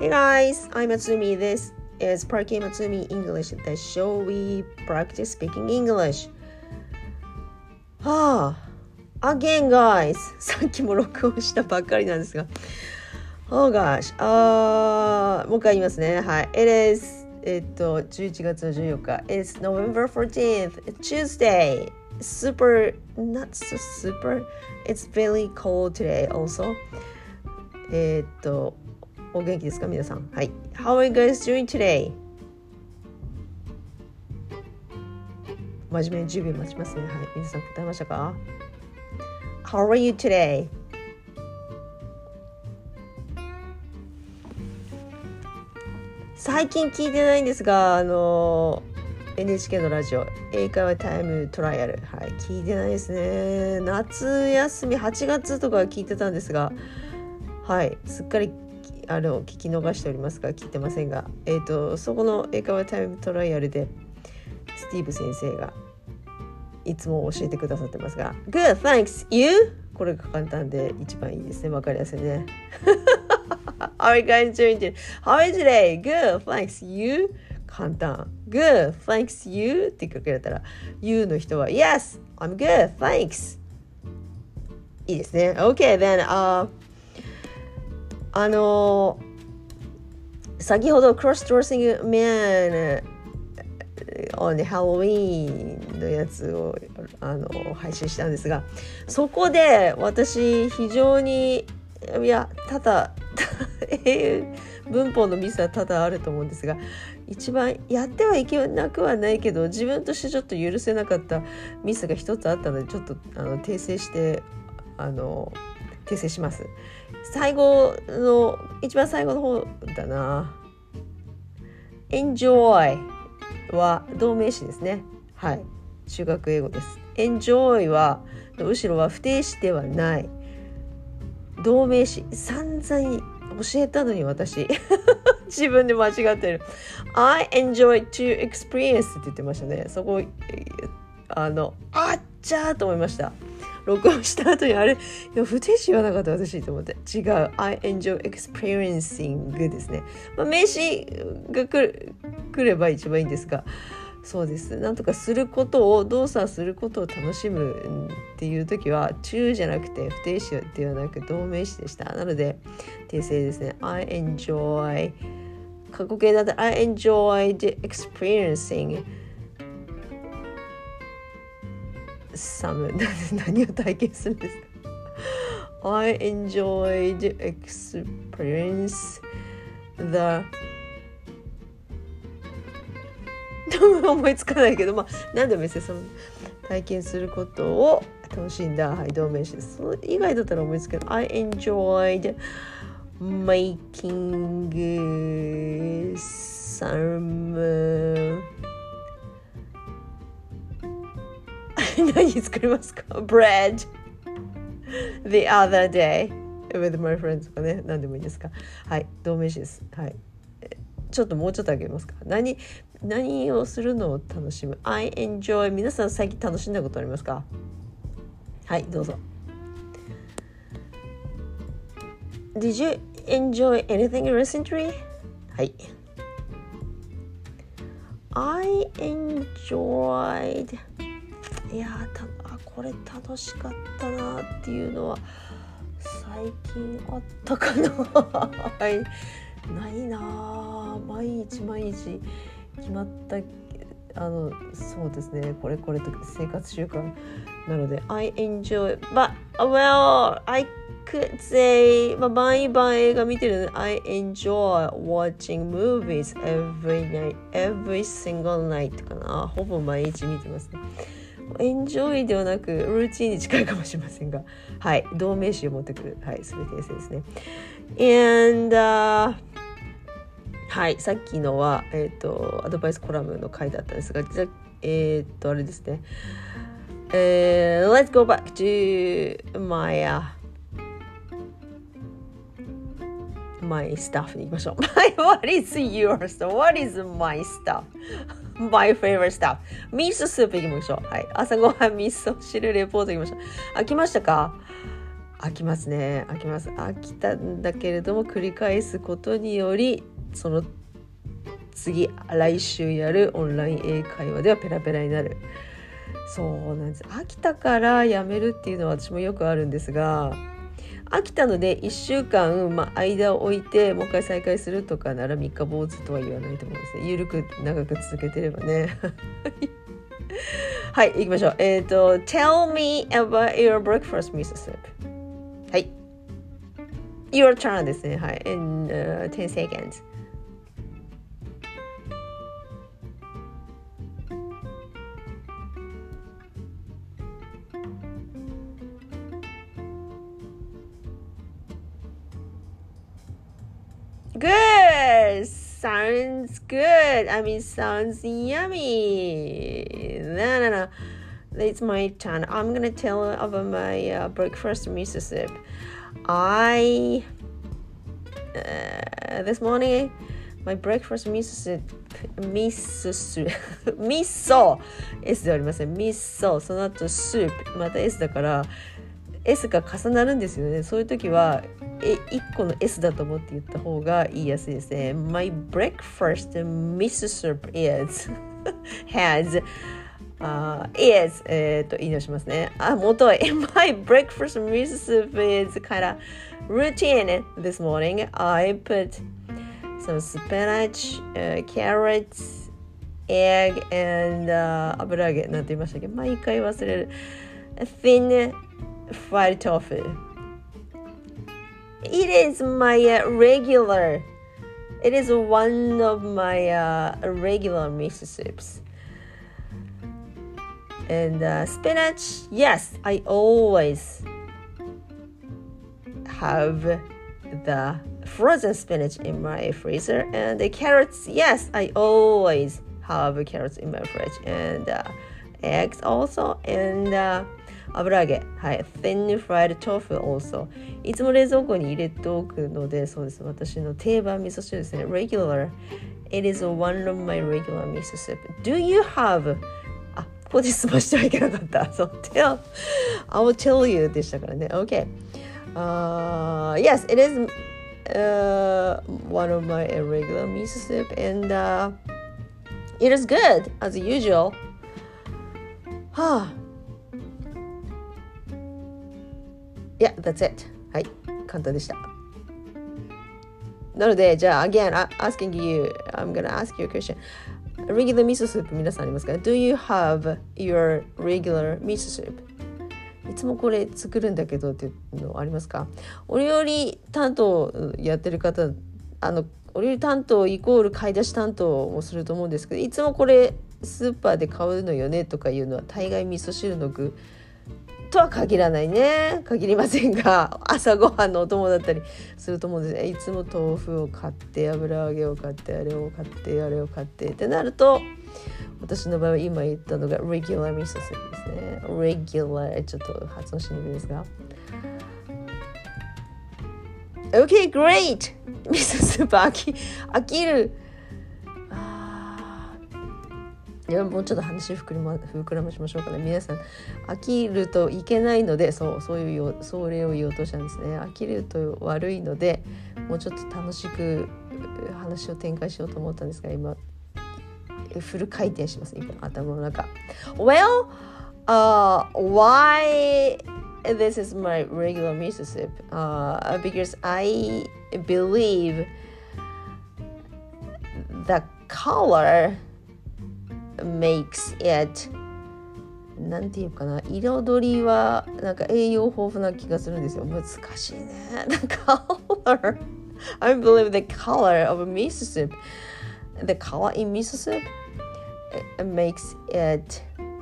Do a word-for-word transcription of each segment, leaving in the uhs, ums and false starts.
Hey guys, I'm Matsumi. This is Parky Matsumi English, the show we practice speaking English. はあ、again guys. さっきも録音したばっかりなんですが。Oh gosh. あー、もう一回言いますね。はい。It is, えっと、じゅういちがつのじゅうよっか。It's November fourteenth, Tuesday. Super, not so super. It's very cold today also. えっと、お元気ですか皆さん。はい。How are you guys doing today? 真面目にじゅうびょう待ちますね。はい。皆さん答えましたか？ How are you today? 最近聞いてないんですが、あの エヌエイチケー のラジオ英会話タイムトライアル、はい、聞いてないですね。夏休みはちがつとか聞いてたんですが、はい、すっかりあの聞き逃しておりますが聞いてませんが、えーと、そこの英会話タイムトライアルでスティーブ先生がいつも教えてくださってますが Good, thanks, you? これが簡単で一番いいですね。わかりやすいね。How are you guys doing today? How are you today? Good, thanks, you? 簡単。Good, thanks, you? ってかけられたら You の人は Yes, I'm good, thanks. いいですね。Okay, then、uh, あの先ほど Cross-dressing man on Halloween のやつをあの配信したんですが、そこで私非常にいやただ文法のミスは多々あると思うんですが、一番やってはいけなくはないけど自分としてちょっと許せなかったミスが一つあったのでちょっとあの訂正してあの訂正します。最後の一番最後の方だな。 Enjoy は動名詞ですね。はい、中学英語です。 Enjoy はの後ろは不定詞ではない動名詞。散々教えたのに私自分で間違ってる。 I enjoy to experience って言ってましたね。そこあのあっちゃーと思いました。録音した後にあれいや不定詞言わなかった私と思って、違う I enjoy experiencing ですね。まあ、名詞が来る、来れば一番いいんですが、そうです。なんとかすることを動作することを楽しむっていう時は to じゃなくて不定詞ではなく動名詞でした。なので訂正ですね。 I enjoy 過去形だったら I enjoyed experiencing some 何を体験するんですか？ I enjoyed experience the 思いつかないけど、まあ何でもいいですよ。その体験することを楽しんだ、はい、動名詞です。その以外だったら思いつけど I enjoyed making some 何作りますか？ bread the other day with my friends とかね、何でもいいですか？はい、動名詞です。はい、ちょっともうちょっとあげますか？何何をするのを楽しむ。 I enjoy 皆さん最近楽しんだことありますか？はい、どうぞ。 Did you enjoy anything recently? はい、 I enjoyed いやたあこれ楽しかったなっていうのは最近あったかなはいないな、毎日毎日決まったあのそうですね、これこれと生活習慣なので I enjoy but well I could say まあ毎晩映画見てるので I enjoy watching movies every night every single night かな、ほぼ毎日見てますね。エンジョイではなくルーチンに近いかもしれませんが、はい、動名詞を持ってくる、はい、それ訂正ですね。And、uh, はい、さっきのは、えーと、アドバイスコラムの回だったんですが、じゃえっ、ー、とあれですね、えー、Let's go back to my、uh, my stuff に行きましょう。What is your stuff? What is my stuff?My favorite stuff ミーススープいきましょう。はい、朝ごはんミース汁レポートいきましょう。あ、来ましたか？ 飽きますね。飽きます。飽きたんだけれども繰り返すことにより、その次来週やるオンライン英会話ではペラペラになる。そうなんです。飽きたからやめるっていうのは私もよくあるんですが、飽きたのでいっしゅうかん、まあ、間を置いてもう一回再開するとかなら三日坊主とは言わないと思うんですね。ゆるく長く続けてればね。はい、行きましょう。えっ、ー、と Tell me about your breakfast, Missus Soup。 はい、 Your turn ですね。はい、 in、uh, ten seconds。Good. Sounds good. I mean, sounds yummy. No, no, no. It's my turn. I'm gonna tell about my uh, breakfast, Missus Soup. I uh, this morning my breakfast, Missus Soup, Missus Soup, miso S ではありません。miso その後 soup また S だから。S が重なるんですよね。そういう時はえいっこの S だと思って言った方が言いやすいですね。My breakfast, Missus Soup is has uh, is えっと言い直しますね。あ、もとい。My breakfast, Missus Soup is kind of routine this morning. I put some spinach, uh, carrots, egg, and、uh, 油揚げなんて言いましたっけ？毎回忘れる。thin fried tofu. It is my uh, regular. It is one of my uh, regular Missus Soups. And uh, spinach, yes, I always have the frozen spinach in my freezer. And the carrots, yes, I always have carrots in my fridge. And uh, eggs also. And uh,油揚げ、はい、thin fried tofu also。いつも冷蔵庫に入れておくので、そうです。私の定番味噌汁ですね。regular。It is one of my regular 味噌 soup. Do you have あ、ここで済ましてはいけなかった。そう、tell I will tell you でしたからね。OK。Uh, yes, it is、uh, one of my regular 味噌 soup and、uh, it is good as usual. はあ。Yeah, that's it. はい、簡単でした。なので、じゃあ、again, asking you, I'm gonna ask you a question. Regular 味噌スープ皆さんありますか？ Do you have your regular 味噌スープ？いつもこれ作るんだけどっていうのありますか？お料理担当やってる方、あの、お料理担当イコール買い出し担当もすると思うんですけど、いつもこれスーパーで買うのよねとかいうのは大概味噌汁の具とは限らないね。限りませんが、朝ごはんのお供だったりすると思うんですね。いつも豆腐を買って油揚げを買ってあれを買ってあれを買ってってなると、私の場合は今言ったのが regular 味噌スープですね。regular ちょっと発音しにくいですが OK great 味噌スープ飽き飽きる。いやもうちょっと話膨らま膨らましましょうかね。皆さん飽きるといけないので、そうそういうよそれを言おうとしたんですね。飽きると悪いので、もうちょっと楽しく話を展開しようと思ったんですが、今フル回転します、今頭の中。Well, uh, why this is my regular miso soup? Uh, because I believe the color makes it なんていうかな、彩りはなんか栄養豊富な気がするんですよ。難しいね。The color I believe the color of miso soup the color in miso soup it makes it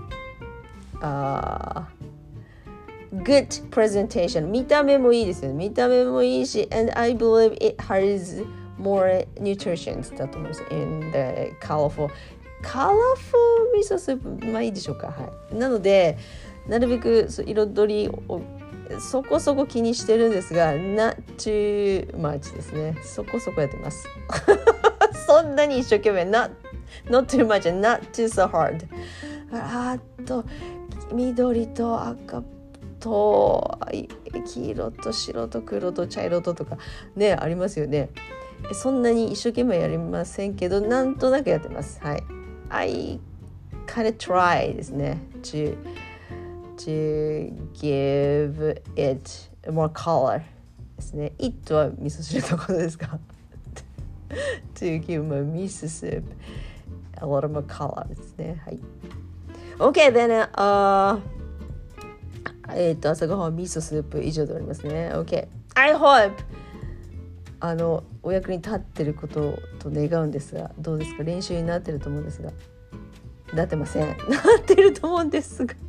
uh, good presentation. 見た目もいいですよね。見た目もいいし and I believe it has more nutrients だと思います in the colorfulカラフル味噌スープ、まあいいでしょうか。はい。なので、なるべく彩りをそこそこ気にしてるんですが、not too much ですね。そこそこやってます。そんなに一生懸命、not, not too much and not too so hard。あと、緑と赤と黄色と白と黒と茶色ととかねありますよね。そんなに一生懸命やりませんけどなんとなくやってます。はい。I kind of try ですね to, to give it more color ですね。it は味噌汁のことですかto give my miso soup a lot more color ですね。はい。OK then、uh, えっと朝ごはんミソスープ以上でありますね。OK I hope あのお役に立ってることと願うんですがどうですか。練習になってると思うんですがなってませんなってると思うんですが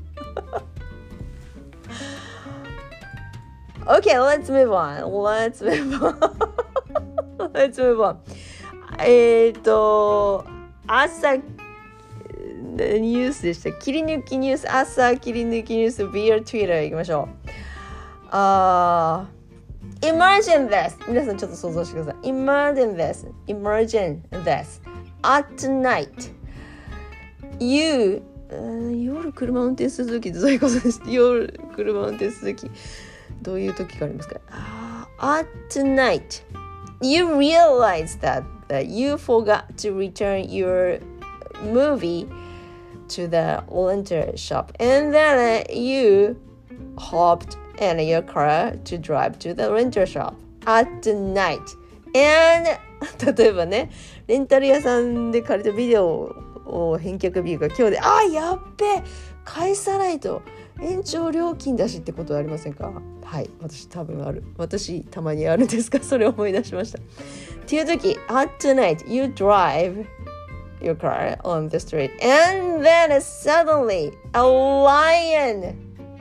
OK let's move on let's move on let's move on えっと朝ニュースでした。切り抜きニュース朝切り抜きニュース via Twitter 行きましょう。あー Imagine this 皆さんちょっと想像してください。 Imagine this Imagine this at night You 夜車運転するときってどういうことです。夜車運転するときどういうときがありますか。uh, At night You realize that, that you forgot to return your movie to the rental shop and then you hopped in your car to drive to the rental shop at night and 例えばねレンタル屋さんで借りたビデオを返却日が今日であーやっべ返さないと延長料金だしってことはありませんか。はい私多分ある私たまにあるんですがそれを思い出しましたっていう時 at night you drive your car on the street and then suddenly a lion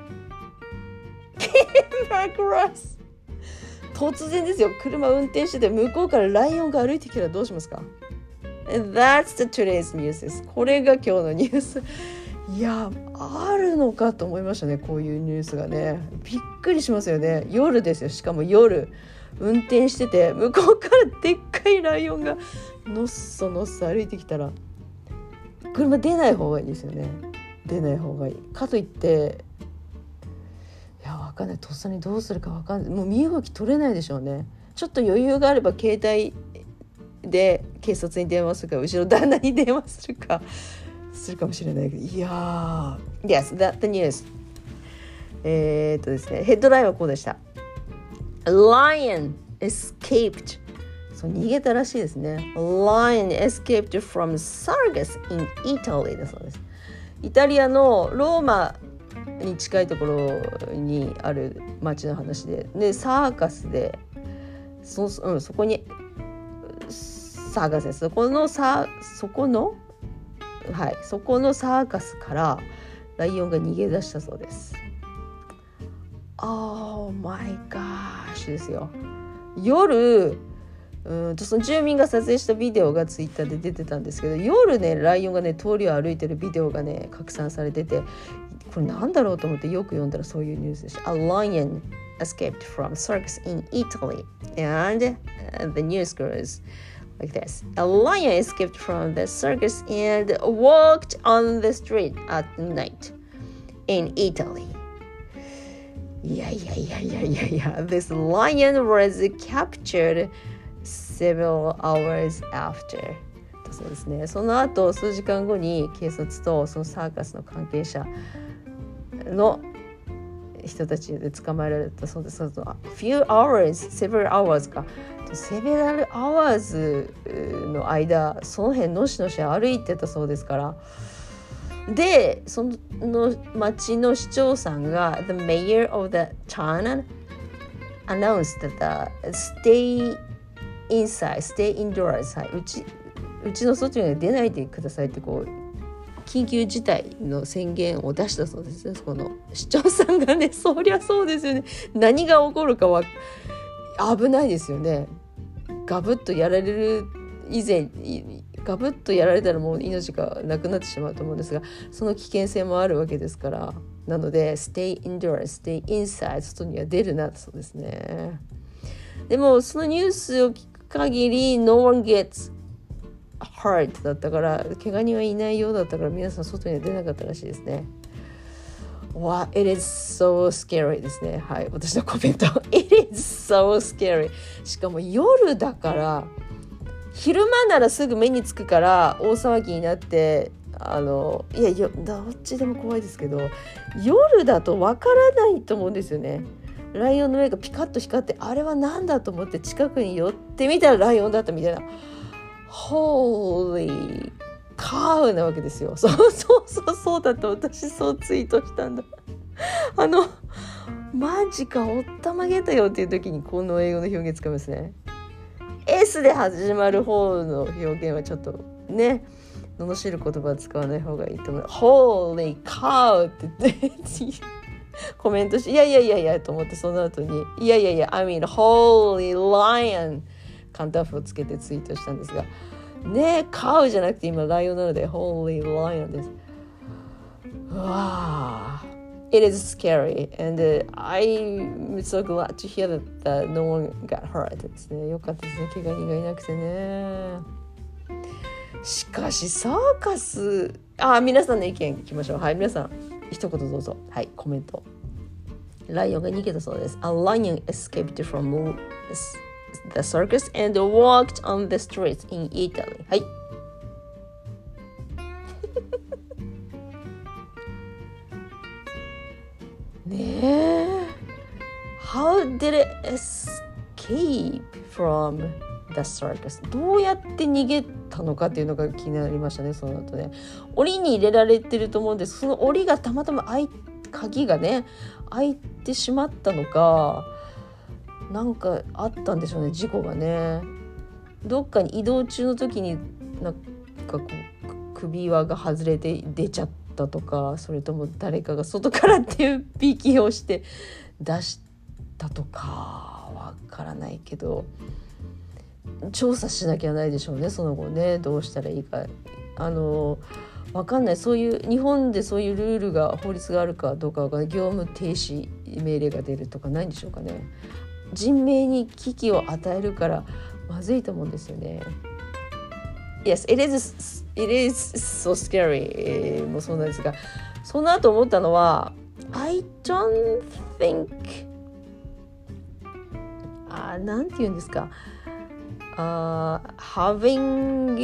came across 突然ですよ車運転してて向こうからライオンが歩いてきたらどうしますか。 And that's the today's news です。これが今日のニュース。いやあるのかと思いましたねこういうニュースがね。びっくりしますよね。夜ですよ。しかも夜運転してて向こうからでっかいライオンがのっそのっそ歩いてきたら車出ない方がいいですよね。出ない方がいいかといっていやわかんないとっさにどうするかわかんないもう身動き取れないでしょうね。ちょっと余裕があれば携帯で警察に電話するか後ろ旦那に電話するかするかもしれないけどいやー Yes, that's the news えーっとですねヘッドラインはこうでした。 A lion escapedそう逃げたらしいですね。 A lion escaped from circus in Italy だそうです。イタリアのローマに近いところにある町の話で、でサーカスで そ,、うん、そこにサーカスです。そこのさそこのはいそこのサーカスからライオンが逃げ出したそうです。Oh my gosh ですよ。夜うんとその住民が撮影したビデオがツイッターで出てたんですけど夜ねライオンがね通りを歩いてるビデオがね拡散されててこれなんだろうと思ってよく読んだらそういうニュースでした。 A lion escaped from circus in Italy and the news goes like this. A lion escaped from the circus and walked on the street at night in Italy. いやいやいやいやいやいや This lion was captured several hours after そうですね。その後数時間後に警察とそのサーカスの関係者の人たちで捕まえられたそうです。A few hours, several hours か several hours の間その辺のしのし歩いてたそうですから。でその町の市長さんが The mayor of the town announced that stay inside, stay indoors、はい、うちうちの外には出ないでくださいってこう緊急事態の宣言を出したそうですね。そこの市長さんがねそりゃそうですよね。何が起こるかは危ないですよね。ガブッとやられる以前ガブッとやられたらもう命がなくなってしまうと思うんですがその危険性もあるわけですからなので stay indoors, stay inside 外には出るなそうですね。でもそのニュースを聞く限り no one gets hurt だったから怪我人はいないようだったから皆さん外には出なかったらしいですね。 わ、it is so scary ですね。はい、私のコメント。it is so scary。しかも夜だから、昼間ならすぐ目につくから大騒ぎになって、あのいやよどっちでも怖いですけど、夜だとわからないと思うんですよね。ライオンの目がピカッと光って、あれは何だと思って近くに寄ってみたらライオンだったみたいな。Holy cow なわけですよ。そうそうそうそうだと私そうツイートしたんだ。あのマジかおったまげたよっていう時にこの英語の表現使いますね。S で始まる方の表現はちょっとね、罵る言葉は使わない方がいいと思う。Holy cow って言ってコメントして、いやいやいやいやと思って、その後にいやいやいや I mean Holy Lion カンタフをつけてツイートしたんですがね、カウじゃなくて今ライオンなので Holy Lion です。うわー、It is scary and、uh, I'm so glad to hear that, that no one got hurt ですね。よかったですね、怪我人がいなくてね。しかしサーカス、あ、皆さんの意見聞きましょう。はい、皆さん一言どうぞ。はい、コメント。ライオンが逃げたそうです。A lion escaped from the circus and walked on the streets in Italy。 はいねえ、 How did it escape from the circus？ どうやって逃げたのかっていうのが気になりましたね。その後ね、檻に入れられてると思うんです。その檻がたまたま開い鍵がね開いてしまったのか、なんかあったんでしょうね、事故がね。どっかに移動中の時になんかこう首輪が外れて出ちゃったとか、それとも誰かが外から手引きをして出したとかわからないけど、調査しなきゃないでしょうね、その後ね、どうしたらいいか。あのわかんない、そういう日本でそういうルールが法律があるかどうかが、業務停止命令が出るとかないんでしょうかね。人命に危機を与えるからまずいと思うんですよね。Yes, it is, it is so scary、えー、もうそうなんですが、その後思ったのは I don't think あ、なんて言うんですか、uh, having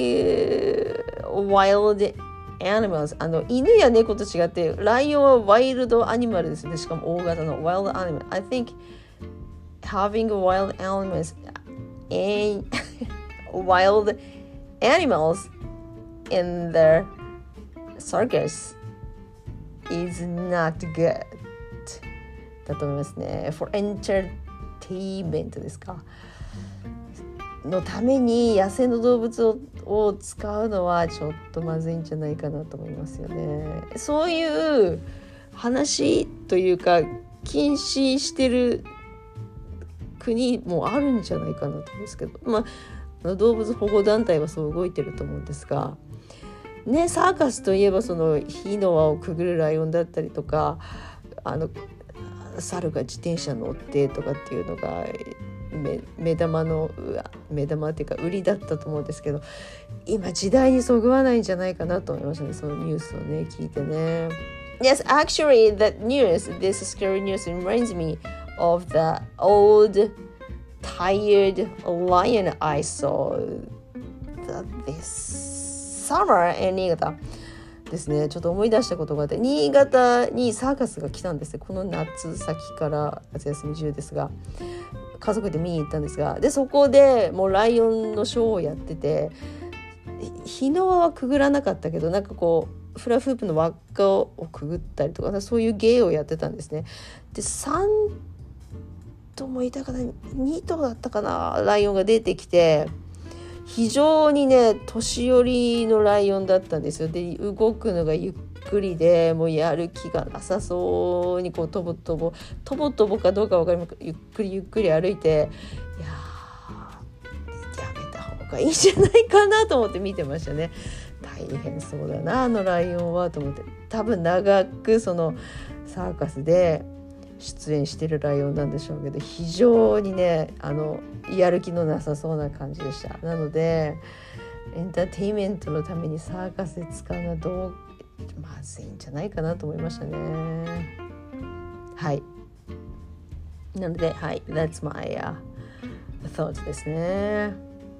wild animals、 あの犬や猫と違ってライオンはワイルドアニマルですね。しかも大型の wild animal。 I think having wild animals and wild animals in the circus is not good だと思いますね。 for entertainment ですかのために野生の動物 を, を使うのはちょっとまずいんじゃないかなと思いますよね。そういう話というか禁止してる国もあるんじゃないかなと思うんですけど、まあ動物保護団体はそう動いてると思うんですがね。サーカスといえばその火の輪をくぐるライオンだったりとか、あの猿が自転車乗ってとかっていうのが目, 目玉の目玉っていうか売りだったと思うんですけど、今時代にそぐわないんじゃないかなと思いましたね、そのニュースをね聞いてね。Yes, actually that news, this scary news reminds me of the old tired lion I saw this summer in 新潟ですね。ちょっと思い出したことがあって、新潟にサーカスが来たんですね。この夏先から夏休み中ですが、家族で見に行ったんですが、でそこでもうライオンのショーをやってて、日の輪はくぐらなかったけど、なんかこうフラフープの輪っかをくぐったりとか、そういう芸をやってたんですね。でさん頭もいたかな、に頭だったかな、ライオンが出てきて、非常にね年寄りのライオンだったんですよ。で動くのがゆっくりで、もうやる気がなさそうにこうとぼとぼとぼとぼかどうか分かりません、ゆっくりゆっくり歩いて、いややめた方がいいんじゃないかなと思って見てましたね。大変そうだなあのライオンはと思って。多分長くそのサーカスで出演してるライオンなんでしょうけど、非常にねあのやる気のなさそうな感じでした。なのでエンターテインメントのためにサーカスで使うのはどうまずいんじゃないかなと思いましたね。はい。なので、はい、that's my、uh, thought ですね。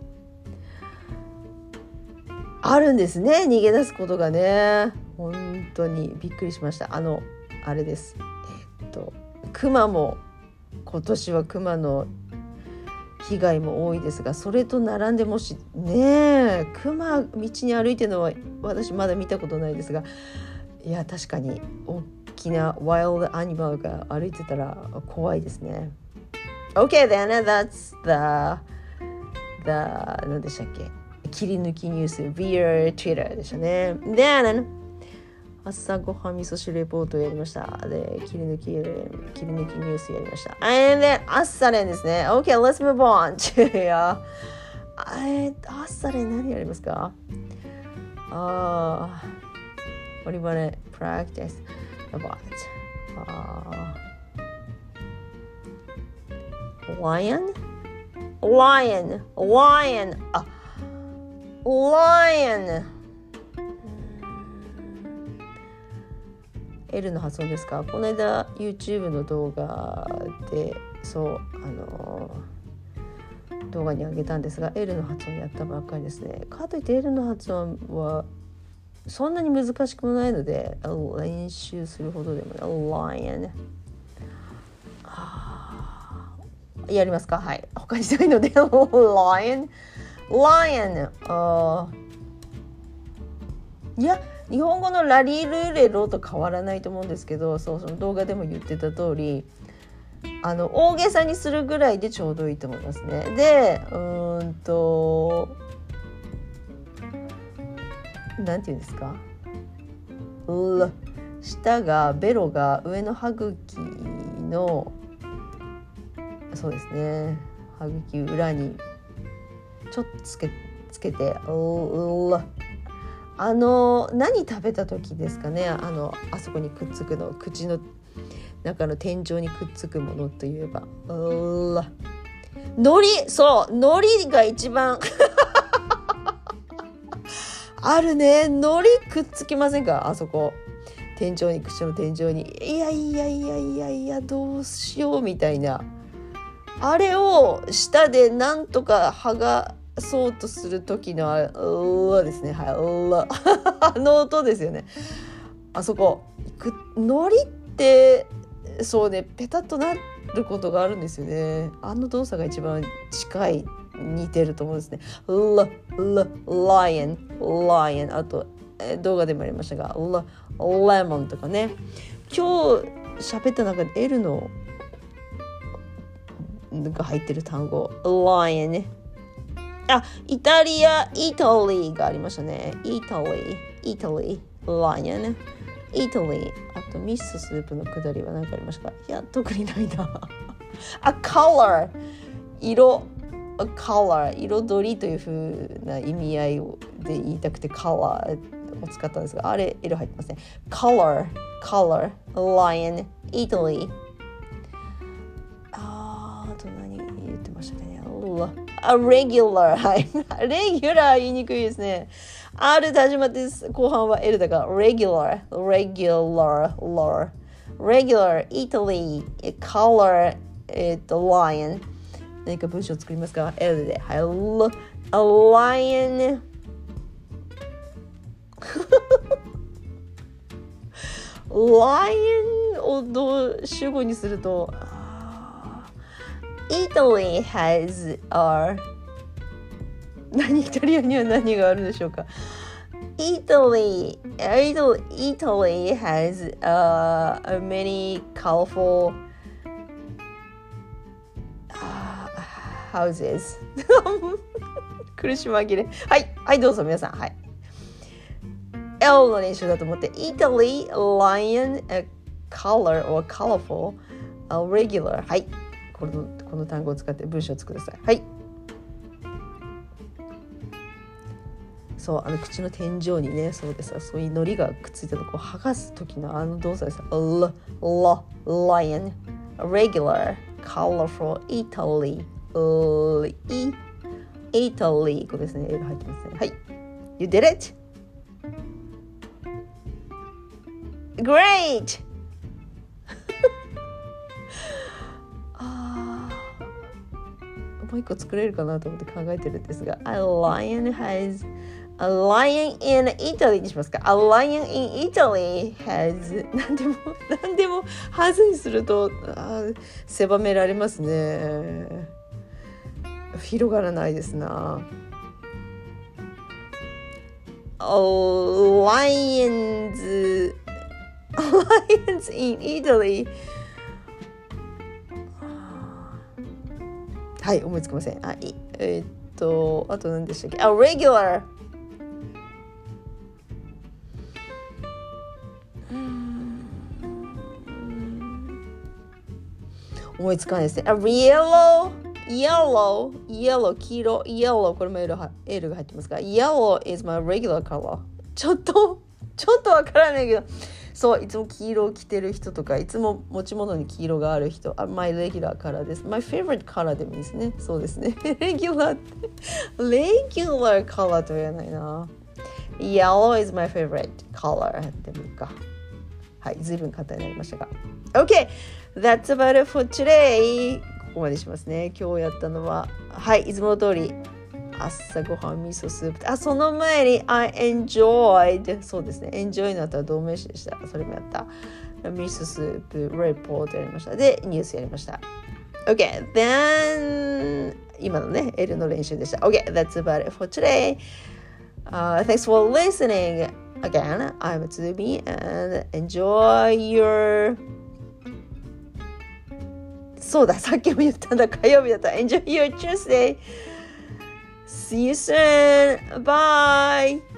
あるんですね、逃げ出すことがね。本当にびっくりしました。あのあれです。えー、っとクマも今年はクマの被害も多いですが、それと並んでもしねえクマ道に歩いてるのは私まだ見たことないですが、いや確かに大きなワイルドアニマルが歩いてたら怖いですね。 OK then that's the the 何でしたっけ、切り抜きニュース via Twitter でしたね。 Then朝ごはん味噌汁レポートをやりました。で、切り抜き、切り抜きニュースやりました。And then 朝練ですね。OK, let's move on. いや、えー、朝練何やりますか？あー、what do you want to practice about? あー、lion? lion, lion, あ、lion。L の発音ですか？この間 YouTube の動画でそうあの動画に上げたんですが L の発音やったばっかりですね。かといって L の発音はそんなに難しくもないので練習するほどでもない。Lion やりますか？はい、他にないのでLion Lion あいや日本語のラリルーレロと変わらないと思うんですけど、そうその動画でも言ってた通りあの大げさにするぐらいでちょうどいいと思いますね。でうーんとなんていうんですか、う舌がベロが上の歯茎のそうですね歯茎裏にちょっとつけつけてううあの何食べた時ですかね、あのあそこにくっつくの口の中の天井にくっつくものといえばうら海苔、そう海苔が一番あるね。海苔くっつきませんか？あそこ天井に口の天井にいやいやいやいやいやどうしようみたいな、あれを舌でなんとか剥がそうとする時のあうわですね、はいうわあの音ですよね。あそこく海苔ってそうねペタッとなることがあるんですよね。あの動作が一番近い似てると思うんですね。ララライオンライオン、あとえ動画でもありましたがラレモンとかね。今日喋った中で L のが入ってる単語ライオンね。あ、イタリア、イタリーがありましたね。イタリー、イタリー、ライオン、イタリー。あとミススープのくだりは何かありましたか？いや、特にないな。あ、color、色、color、彩りという風な意味合いで言いたくて color を使ったんですが、あれ、色入ってますね。color、color、lion、イタリー。あー、あと何言ってましたね。A regular はいレギュラー言いにくいですね。 R で始まって後半は L だから regular regular regular regular Italy color えっと lion 何か文章作りますか？ L ではい A lion lion をどう主語にするとItaly has a 何イタリアには何があるでしょうか。 Italy Italy, Italy has a, a many colorful、uh, houses 苦し紛れはいはいどうぞ皆さんはい L の練習だと思って Italy lion a color or colorful a regular はいこの, この単語を使って文章を作ってください。はい。そうあの口の天井にねそうですそういう糊がくっついたのをこう剥がす時のあの動作です。L lion regular colorful Italy E Italy これですね A が入ってますね。はい You did it Great! あもう一個作れるかなと思って考えてるんですが A lion has A lion in Italy にしますか A lion in Italy has 何でも何でも has にするとあ狭められますね広がらないですなLions Lions in Italy はい思いつきませんあいえー、っとあと何でしたっけ A regular 思いつかないですね A yellow Yellow, yellow, 黄色 Yellow これも L が入ってますが Yellow is my regular color ちょっとちょっとわからないけどそういつも黄色を着てる人とかいつも持ち物に黄色がある人 My regular color です My favorite color でもいいですねそうですね Regular って Regular color とは言わないな Yellow is my favorite color でもいいかはい随分簡単になりましたが OK That's about it for todayここまでしますね今日やったのははいいつもの通り朝ごはん味噌スープあその前に I enjoyed そうですね enjoy の後は動名詞でしたそれもやった味噌スープレポートやりましたでニュースやりました OK then 今のね L の練習でした OK that's about it for today、uh, thanks for listening again I'm Tsumi and enjoy yourそうださっきも言ったんだ火曜日だった Enjoy your Tuesday See you soon Bye